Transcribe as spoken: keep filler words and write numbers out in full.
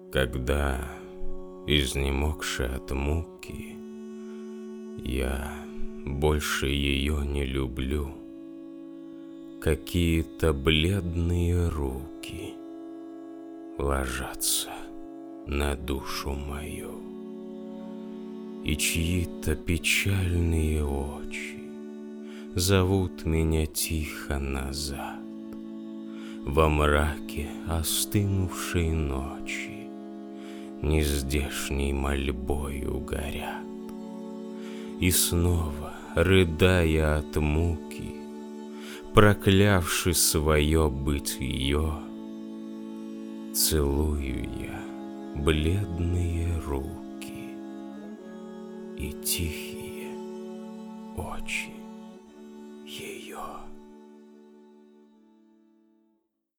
Когда, изнемогший от муки, я больше ее не люблю, какие-то бледные руки ложатся на душу мою, и чьи-то печальные очи зовут меня тихо назад. Во мраке остынувшей ночи нездешней мольбою горят. И снова, рыдая от муки, проклявши свое бытие, целую я бледные руки и тихие очи.